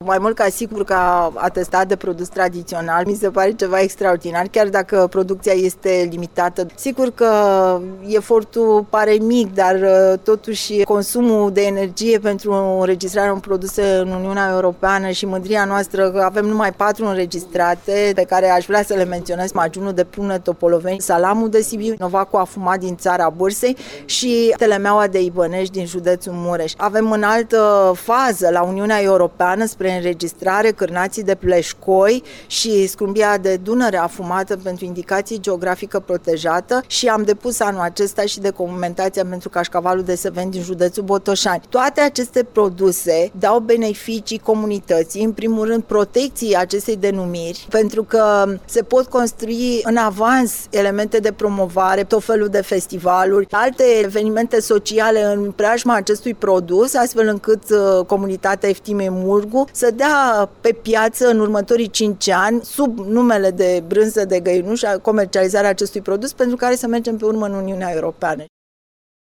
Mai mult ca sigur că atestat de produs tradițional, mi se pare ceva extraordinar, chiar dacă producția este limitată. Sigur că efortul pare mic, dar totuși consumul de energie pentru înregistrarea unor produse în Uniunea Europeană și mândria noastră că avem numai 4 înregistrate, pe care aș vrea să le menționez: Magiunul de Prună Topoloveni, Salamul de Sibiu, Novacul Afumat din Țara Bursei și Telemeaua de Ibănești din județul Mureș. Avem în altă fază la Uniunea Europeană spre înregistrare cârnații de pleșcoi și scrumbia de Dunăre afumată pentru indicații geografică protejată și am depus anul acesta și documentația pentru cașcavalul de Seven din județul Botoșani. Toate aceste produse dau beneficii comunității, în primul rând protecției acestei denumiri, pentru că se pot construi în avans elemente de promovare, tot felul de festivaluri, alte evenimente sociale în preajma acestui produs, astfel încât comunitatea Eftimei Murgu să dea pe piață în următorii 5 ani, sub numele de brânză de găinuș, comercializarea acestui produs, pentru care să mergem pe urmă în Uniunea Europeană.